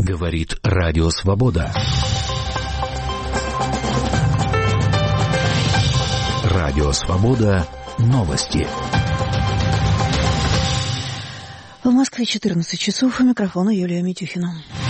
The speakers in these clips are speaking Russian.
Говорит Радио Свобода. Радио Свобода. Новости. В Москве 14 часов. У микрофона Юлия Митюхина.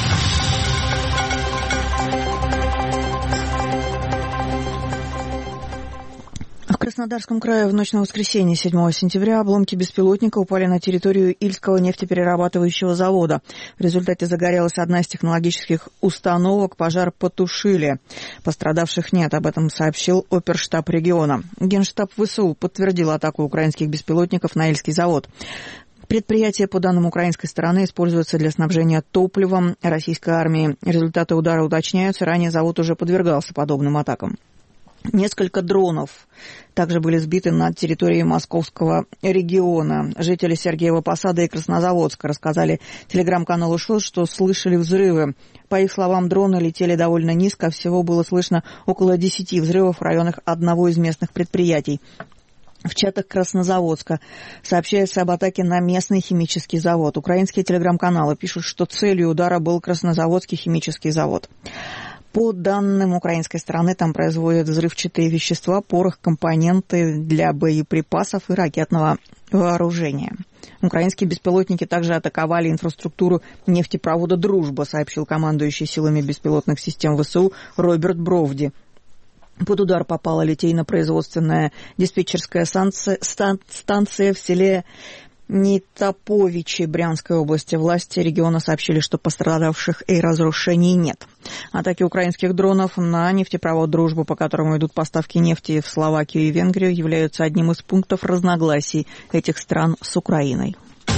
В Краснодарском крае в ночь на воскресенье, 7 сентября, обломки беспилотника упали на территорию Ильского нефтеперерабатывающего завода. В результате загорелась одна из технологических установок, пожар потушили. Пострадавших нет, об этом сообщил оперштаб региона. Генштаб ВСУ подтвердил атаку украинских беспилотников на Ильский завод. Предприятие, по данным украинской стороны, используется для снабжения топливом российской армии. Результаты удара уточняются, ранее завод уже подвергался подобным атакам. Несколько дронов также были сбиты над территорией Московского региона. Жители Сергиева Посада и Краснозаводска рассказали телеграм-каналу ШОС, что слышали взрывы. По их словам, дроны летели довольно низко, всего было слышно около 10 взрывов в районах одного из местных предприятий. В чатах Краснозаводска сообщается об атаке на местный химический завод. Украинские телеграм-каналы пишут, что целью удара был Краснозаводский химический завод. По данным украинской стороны, там производят взрывчатые вещества, порох, компоненты для боеприпасов и ракетного вооружения. Украинские беспилотники также атаковали инфраструктуру нефтепровода «Дружба», сообщил командующий силами беспилотных систем ВСУ Роберт Бровди. Под удар попала литейно-производственная диспетчерская станция в селе Нитоповичи Брянской области. Власти региона сообщили, что пострадавших и разрушений нет. Атаки украинских дронов на нефтепровод «Дружба», по которому идут поставки нефти в Словакию и Венгрию, являются одним из пунктов разногласий этих стран с Украиной.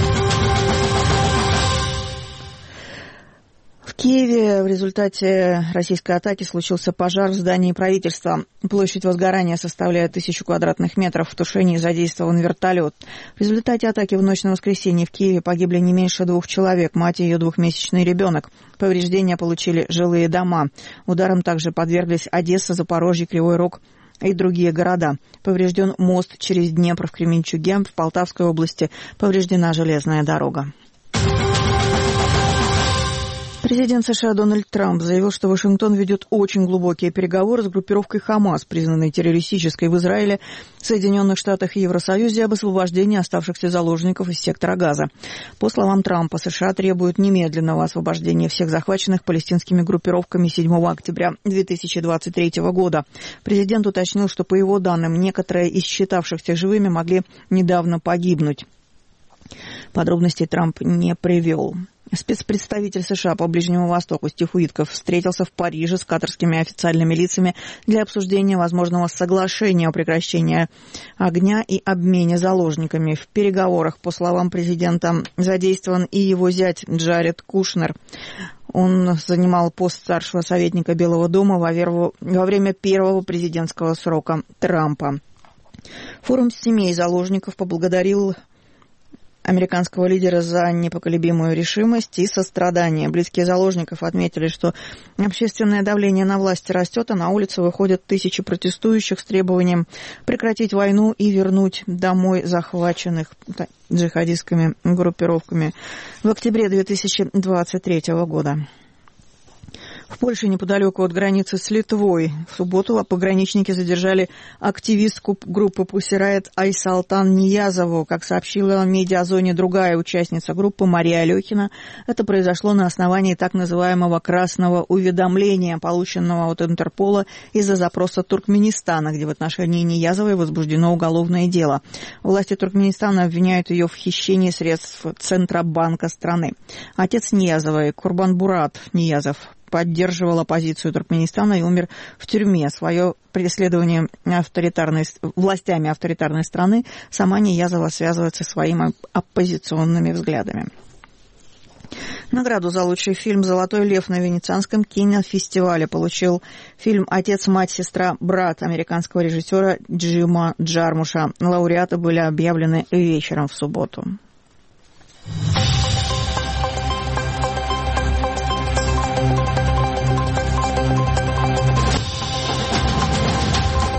В Киеве в результате российской атаки случился пожар в здании правительства. Площадь возгорания составляет 1000 квадратных метров. В тушении задействован вертолет. В результате атаки в ночь на воскресенье в Киеве погибли не меньше 2 человек, мать и ее 2-месячный ребенок. Повреждения получили жилые дома. Ударам также подверглись Одесса, Запорожье, Кривой Рог и другие города. Поврежден мост через Днепр в Кременчуге. В Полтавской области повреждена железная дорога. Президент США Дональд Трамп заявил, что Вашингтон ведет очень глубокие переговоры с группировкой «Хамас», признанной террористической в Израиле, Соединенных Штатах и Евросоюзе, об освобождении оставшихся заложников из сектора Газа. По словам Трампа, США требуют немедленного освобождения всех захваченных палестинскими группировками 7 октября 2023 года. Президент уточнил, что, по его данным, некоторые из считавшихся живыми могли недавно погибнуть. Подробностей Трамп не привел. Спецпредставитель США по Ближнему Востоку Стив Уитков встретился в Париже с катарскими официальными лицами для обсуждения возможного соглашения о прекращении огня и обмене заложниками. В переговорах, по словам президента, задействован и его зять Джаред Кушнер. Он занимал пост старшего советника Белого дома во время первого президентского срока Трампа. Форум семей заложников поблагодарил американского лидера за непоколебимую решимость и сострадание. Близкие заложников отметили, что общественное давление на власти растет, а на улицы выходят тысячи протестующих с требованием прекратить войну и вернуть домой захваченных джихадистскими группировками в октябре 2023 года. В Польше, неподалеку от границы с Литвой, в субботу пограничники задержали активистку группы Pussy Riot Айсалтан Ниязову. Как сообщила в медиазоне другая участница группы Мария Алехина, это произошло на основании так называемого красного уведомления, полученного от Интерпола из-за запроса Туркменистана, где в отношении Ниязовой возбуждено уголовное дело. Власти Туркменистана обвиняют ее в хищении средств Центробанка страны. Отец Ниязовой, Курбанбурат Ниязов, поддерживал оппозицию Туркменистана и умер в тюрьме. Свое преследование властями авторитарной страны сама Ниязова связывает со своими оппозиционными взглядами. Награду за лучший фильм «Золотой лев» на Венецианском кинофестивале получил фильм «Отец, мать, сестра, брат» американского режиссера Джима Джармуша. Лауреаты были объявлены вечером в субботу.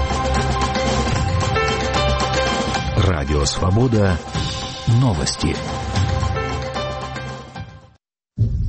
Радио Свобода. Новости.